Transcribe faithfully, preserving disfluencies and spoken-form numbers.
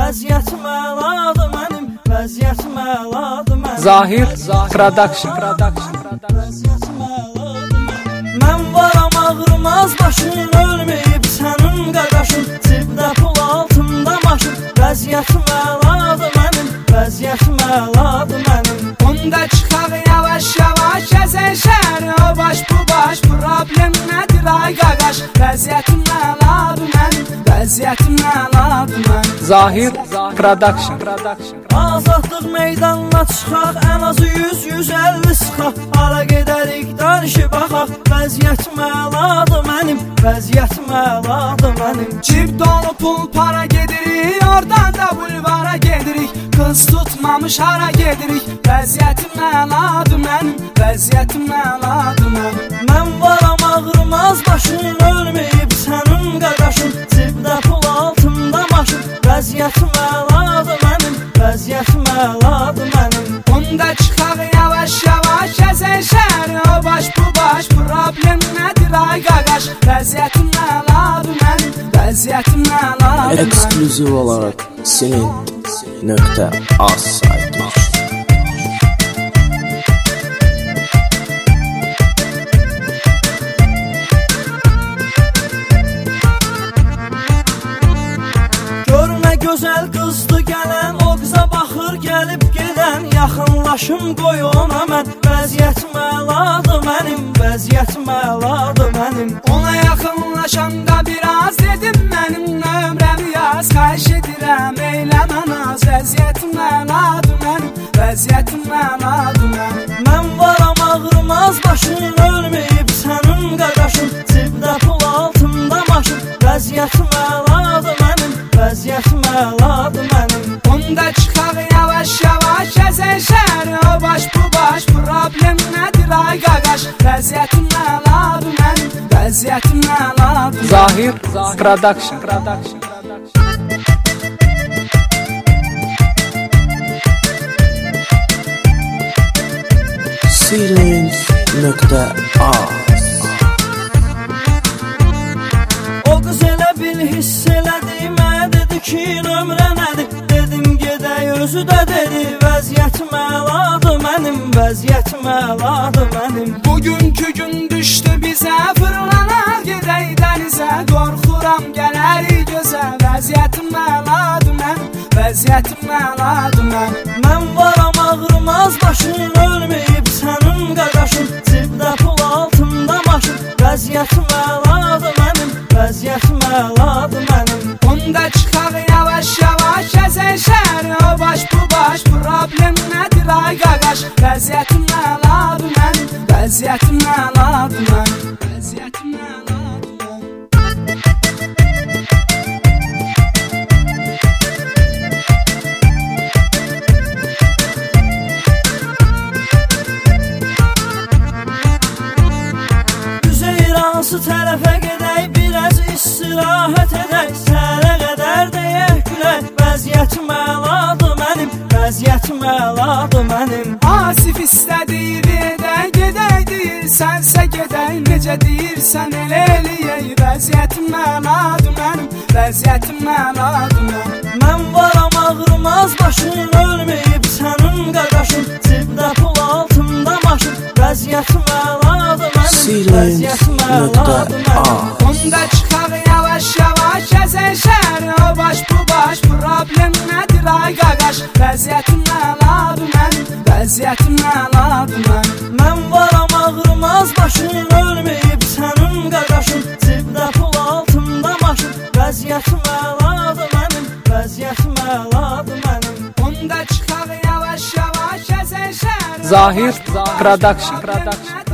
vəziyyətim əladır mənim, vəziyyətim əladır mənim. Zahir Production. Vəziyyətim əladır mənim. Mən varam ağrımaz başım, ölməyib sənin qaqaşın, cibdə pul altında maşın, vəziyyətim əladır mənim, vəziyyətim əladır mənim. Onda çıxaq yavaş yavaş gəzən şəhəri, o baş bu baş, problem nədir ay qaqaş, vəziyyətim əladır mənim, vəziyyətim əladır mənim. Zahir Production. Azadlıq meydanına çıxaq, ən azı yüz yüz əlli sıxaq, hala gedərik danışıb baxaq, vəziyyətim əladır mənim, vəziyyətim əladır mənim. Cib dolu pul para gedirik, oradan da bulvara gedirik, qız tutmamış hara gedirik, vəziyyətim əladır mənim, vəziyyətim əladır mənim. Mən varam ağrımaz başım, ölməyib sənin qaqaşın, cibdə pul altında maşın, vəziyyətim əladır mənim, vəziyyətim əladır mənim. Onda çıxaq yavaş yavaş gəzən şəhəri, o baş bu baş, problem nədir ay qaqaş, vəziyyətim əladır mənim, vəziyyətim əladır mənim. Eksklüziv olaraq Silent.az saytı. Gözəl qızdı gələn, o qıza baxır gəlib gedən, yaxınlaşım qoy ona mən, vəziyyətim əladır mənim, vəziyyətim əladır mənim. Ona yaxınlaşanda biraz dedim mənim nömrəmi yaz, xahiş edirəm eyləmə naz, vəziyyətim əladır mənim, vəziyyətim əladır mənim. Mən varam ağrımaz başım, ölməyib sənin qaqaşın, cibdə pul altında maşın, vəziyyətim əladır mənim, vəziyyətim əladır mənim. Onda çıxaq yavaş yavaş gəzən şəhəri, o baş bu baş, problem nədir ay qaqaş, vəziyyətim əladır mənim, vəziyyətim əladır mənim. Zahir Production. Silent.az. O qız elə bil hiss elədi, mənə dedi ki nömrə nədir, dedim gedək, özü də dedi, vəziyyətim əladır mənim, vəziyyətim əladır mənim. Bugünkü gün düşdü bizə, fırlanar gedək dənizə, qorxuram gələrik gözə, vəziyyətim əladır mənim, vəziyyətim əladır mənim. Mən varam ağrımaz başım, ölməyib sənin qaqaşın, cibdə pul altında maşın, vəziyyətim əladır mənim, vəziyyətim əladır mənim. Onda çıxaq yavaş yavaş gəzən şəhəri, o baş bu baş, problem nədir ay qaqaş, vəziyyətim əladır mənim, vəziyyətim əladır mənim, vəziyyətim əladır mənim. Hansı tərəfə gedək, biraz istirahət edək, səhərə qədər deyək gülək, vəziyyətim əladır mənim, vəziyyətim əladır mənim. Asif istədir edək, gedək deyirsənsə gedək, necə deyirsən elə eləyək, vəziyyətim əladır mənim, vəziyyətim əladır mənim. Mən varam ağrımaz başım, ölməyib sənin qaqaşın, cibdə pul altında maşın, vəziyyətim əladır mənim, vəziyyətim əladır mənim. Onda çıxaq yavaş yavaş gəzən şəhəri, o baş bu baş, problem nədir ay qaqaş, vəziyyətim əladır mənim, vəziyyətim əladır mənim. Mən varam ağrımaz başım, ölməyib sənin qaqaşın, cibdə pul altında maşın, vəziyyətim əladır mənim, vəziyyətim əladır mənim. Onda çıxaq yavaş yavaş gəzən şəhəri, Zahir Production.